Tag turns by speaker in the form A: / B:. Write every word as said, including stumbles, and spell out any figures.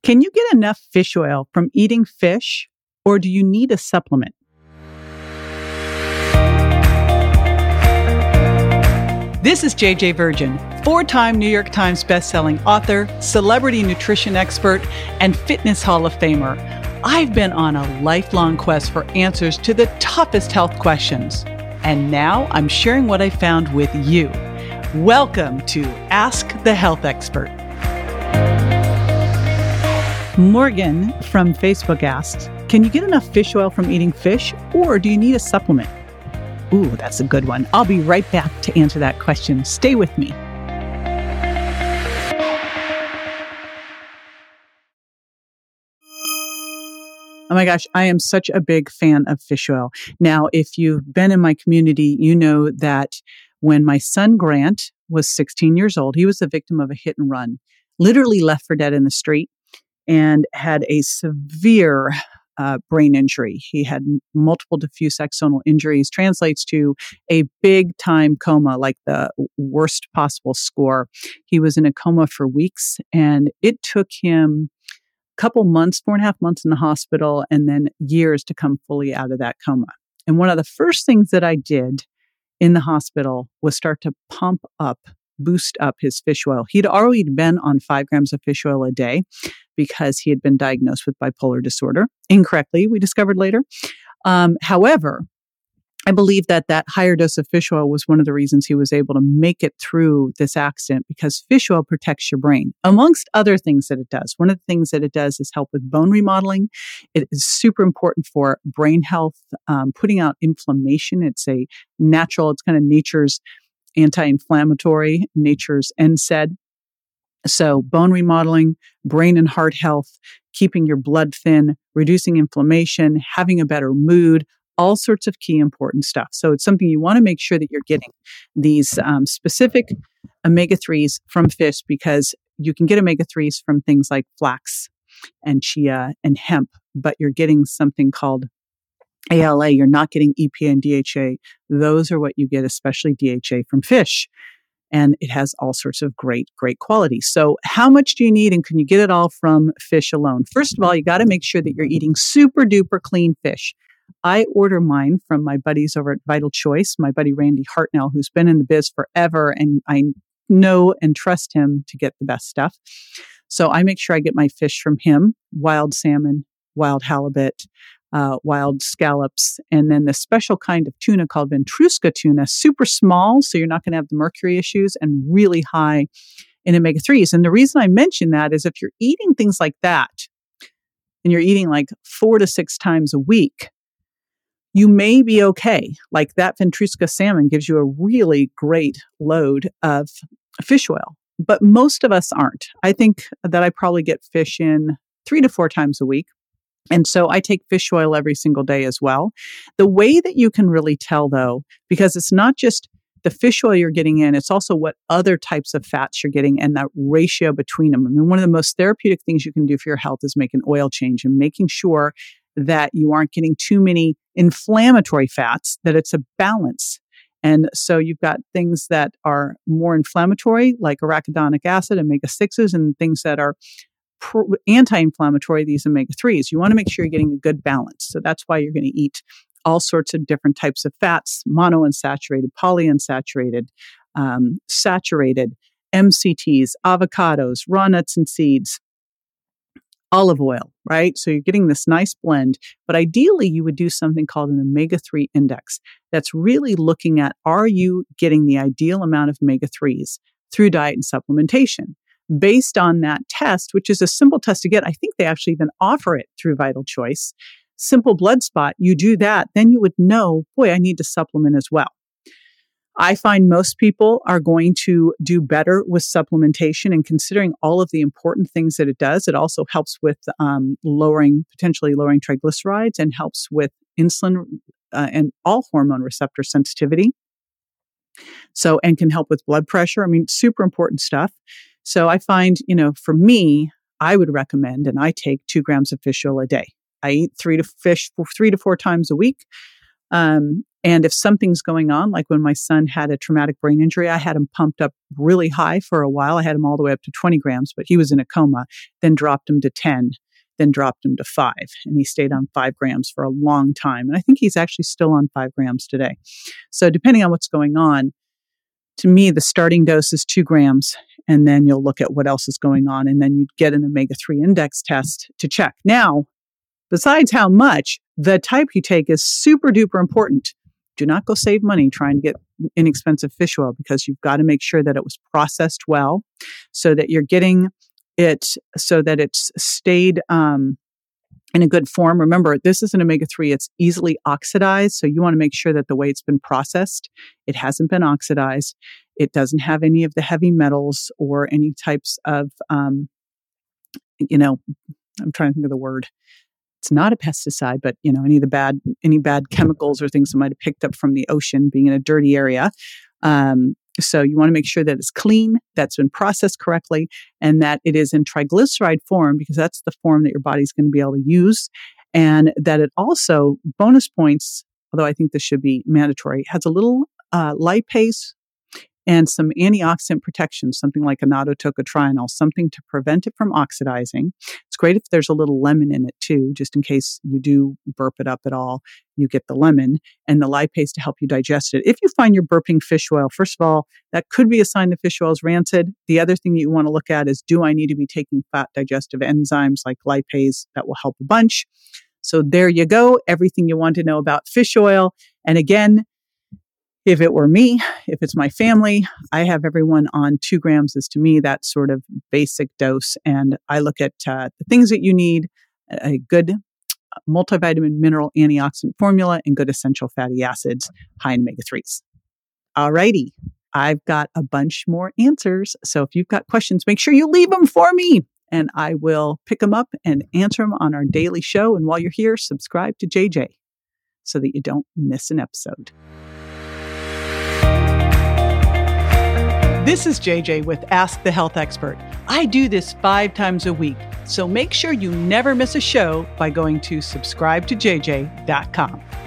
A: Can you get enough fish oil from eating fish, or do you need a supplement? This is J J Virgin, four-time New York Times bestselling author, celebrity nutrition expert, and fitness Hall of Famer. I've been on a lifelong quest for answers to the toughest health questions, and now I'm sharing what I found with you. Welcome to Ask the Health Expert. Morgan from Facebook asks, can you get enough fish oil from eating fish, or do you need a supplement? Ooh, that's a good one. I'll be right back to answer that question. Stay with me. Oh my gosh, I am such a big fan of fish oil. Now, if you've been in my community, you know that when my son Grant was sixteen years old, he was the victim of a hit and run, literally left for dead in the street, and had a severe uh, brain injury. He had m- multiple diffuse axonal injuries, translates to a big time coma, like the worst possible score. He was in a coma for weeks, and it took him a couple months, four and a half months in the hospital, and then years to come fully out of that coma. And one of the first things that I did in the hospital was start to pump up, boost up his fish oil. He'd already been on five grams of fish oil a day because he had been diagnosed with bipolar disorder incorrectly, we discovered later. Um, however, I believe that that higher dose of fish oil was one of the reasons he was able to make it through this accident, because fish oil protects your brain, amongst other things that it does. One of the things that it does is help with bone remodeling. It is super important for brain health, um, putting out inflammation. It's a natural, it's kind of nature's anti-inflammatory, nature's N SAID. So bone remodeling, brain and heart health, keeping your blood thin, reducing inflammation, having a better mood, all sorts of key important stuff. So it's something you want to make sure that you're getting these um, specific omega threes from fish, because you can get omega threes from things like flax and chia and hemp, but you're getting something called A L A. You're not getting E P A and D H A. Those are what you get, especially D H A from fish. And it has all sorts of great, great qualities. So how much do you need, and can you get it all from fish alone? First of all, you got to make sure that you're eating super duper clean fish. I order mine from my buddies over at Vital Choice, my buddy Randy Hartnell, who's been in the biz forever, and I know and trust him to get the best stuff. So I make sure I get my fish from him: wild salmon, wild halibut, uh, wild scallops, and then the special kind of tuna called Ventruska tuna, super small, so you're not going to have the mercury issues, and really high in omega threes. And the reason I mention that is if you're eating things like that, and you're eating like four to six times a week, you may be okay. Like that Ventruska salmon gives you a really great load of fish oil, but most of us aren't. I think that I probably get fish in three to four times a week. And so I take fish oil every single day as well. The way that you can really tell, though, because it's not just the fish oil you're getting in, it's also what other types of fats you're getting and that ratio between them. I mean, one of the most therapeutic things you can do for your health is make an oil change and making sure that you aren't getting too many inflammatory fats, that it's a balance. And so you've got things that are more inflammatory, like arachidonic acid, omega sixes, and things that are pro- anti-inflammatory, these omega threes. You want to make sure you're getting a good balance. So that's why you're going to eat all sorts of different types of fats: monounsaturated, polyunsaturated, um, saturated, M C Ts, avocados, raw nuts and seeds, olive oil, right? So you're getting this nice blend, but ideally you would do something called an omega three index that's really looking at, are you getting the ideal amount of omega threes through diet and supplementation? Based on that test, which is a simple test to get, I think they actually even offer it through Vital Choice, simple blood spot, you do that, then you would know, boy, I need to supplement as well. I find most people are going to do better with supplementation, and considering all of the important things that it does, it also helps with um, lowering, potentially lowering triglycerides, and helps with insulin uh, and all hormone receptor sensitivity. So, and can help with blood pressure. I mean, super important stuff. So I find, you know, for me, I would recommend, and I take two grams of fish oil a day. I eat three to fish three to four times a week. Um, And if something's going on, like when my son had a traumatic brain injury, I had him pumped up really high for a while. I had him all the way up to twenty grams, but he was in a coma, then dropped him to ten, then dropped him to five. And he stayed on five grams for a long time. And I think he's actually still on five grams today. So depending on what's going on, to me, the starting dose is two grams, and then you'll look at what else is going on, and then you'd get an omega three index test to check. Now, besides how much, the type you take is super duper important. Do not go save money trying to get inexpensive fish oil, because you've got to make sure that it was processed well so that you're getting it, so that it's stayed um, in a good form. Remember, this is an omega three. It's easily oxidized. So you want to make sure that the way it's been processed, it hasn't been oxidized. It doesn't have any of the heavy metals or any types of, um, you know, I'm trying to think of the word. It's not a pesticide, but, you know, any of the bad, any bad chemicals or things that might have picked up from the ocean being in a dirty area. Um, So you want to make sure that it's clean, that's been processed correctly, and that it is in triglyceride form, because that's the form that your body's going to be able to use. And that it also, bonus points, although I think this should be mandatory, has a little uh, lipase and some antioxidant protection, something like annattotocotrienol, something to prevent it from oxidizing. It's great if there's a little lemon in it too, just in case you do burp it up at all, you get the lemon and the lipase to help you digest it. If you find you're burping fish oil, first of all, that could be a sign the fish oil is rancid. The other thing that you want to look at is, do I need to be taking fat digestive enzymes like lipase? That will help a bunch. So there you go, everything you want to know about fish oil. And again, if it were me, if it's my family, I have everyone on two grams is to me that sort of basic dose. And I look at uh, the things that you need, a good multivitamin, mineral, antioxidant formula, and good essential fatty acids, high in omega threes. All righty. I've got a bunch more answers. So if you've got questions, make sure you leave them for me, and I will pick them up and answer them on our daily show. And while you're here, subscribe to J J so that you don't miss an episode. This is J J with Ask the Health Expert. I do this five times a week, so make sure you never miss a show by going to subscribe to j j dot com.